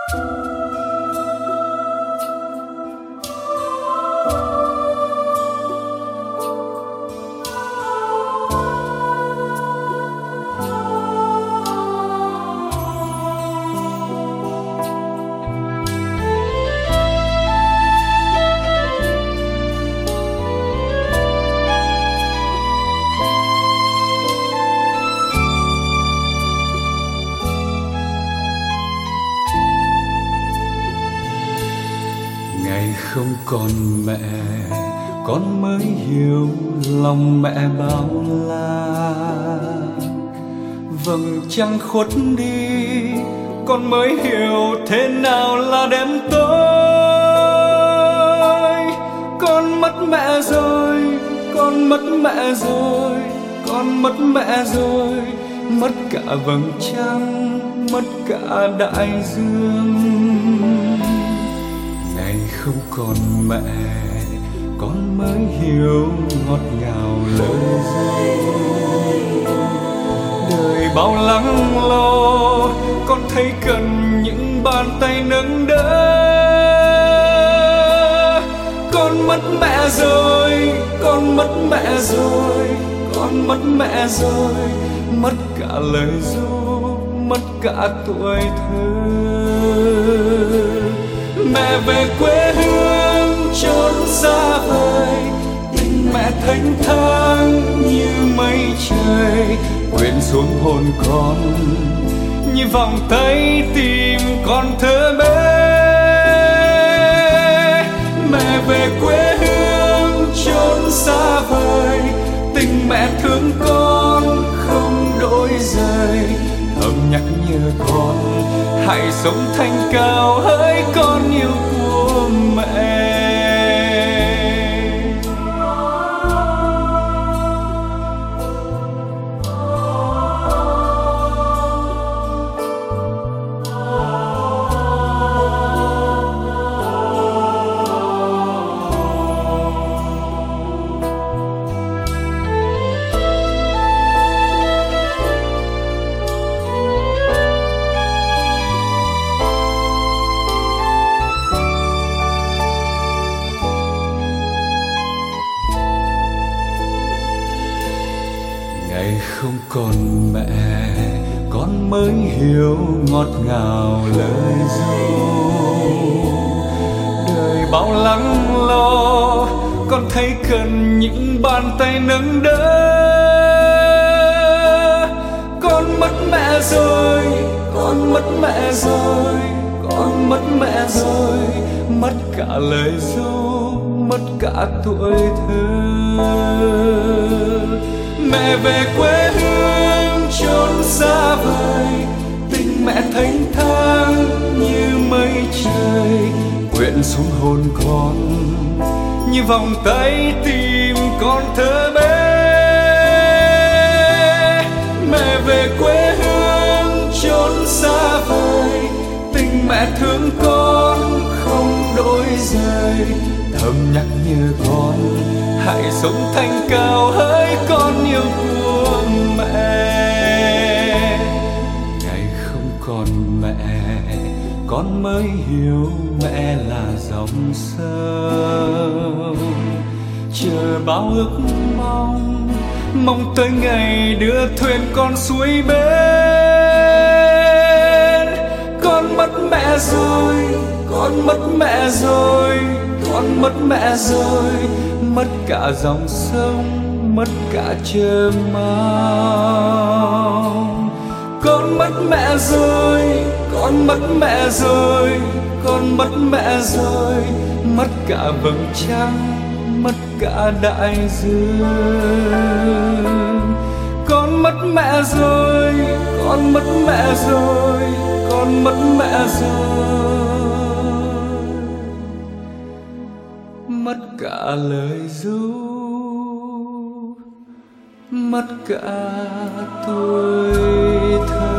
Ngày không còn mẹ, con mới hiểu lòng mẹ bao la. Vầng trăng khuất đi, con mới hiểu thế nào là đêm tối. Con mất mẹ rồi, con mất mẹ rồi, con mất mẹ rồi, mất cả vầng trăng, mất cả đại dương. Ngày không còn mẹ, con mới hiểu ngọt ngào lời ru. Đời bao lắng lo, con thấy cần những bàn tay nâng đỡ. Con mất mẹ rồi, con mất mẹ rồi, con mất mẹ rồi, mất cả lời ru, mất cả tuổi thơ. Mẹ về quê hương chốn xa vời, tình mẹ thênh thang như mây trời, quyện xuống hồn con như vòng tay tìm con thơ bé. Mẹ về quê hương chốn xa vời, tình mẹ thương con không đổi rời, thầm nhắc nhở con hãy sống thanh cao hỡi con yêu của mẹ. Ngày không còn mẹ, con mới hiểu ngọt ngào lời ru. Đời bao lắng lo, con thấy cần những bàn tay nâng đỡ. Con mất mẹ rồi, con mất mẹ rồi, con mất mẹ rồi, mất cả lời ru, mất cả tuổi thơ. Mẹ về quê hương chốn xa vời, tình mẹ thênh thang như mây trời, quyện xuống hồn con như vòng tay tìm con thơ bé. Mẹ về quê hương chốn xa vời, tình mẹ thương con không đổi rời, thầm nhắc nhở con hãy sống thanh cao hỡi con yêu của mẹ. Ngày không còn mẹ, con mới hiểu mẹ là dòng sông, chờ bao ước mong, mong tới ngày đưa thuyền con xuôi bên. Con mất mẹ rồi, con mất mẹ rồi, con mất mẹ rồi, mất cả dòng sông, mất cả chờ mong. Con mất mẹ rồi, con mất mẹ rồi, con mất mẹ rồi, mất cả vầng trăng, mất cả đại dương. Con mất mẹ rồi, con mất mẹ rồi, con mất mẹ rồi, mất cả lời ru, mất cả tuổi thơ.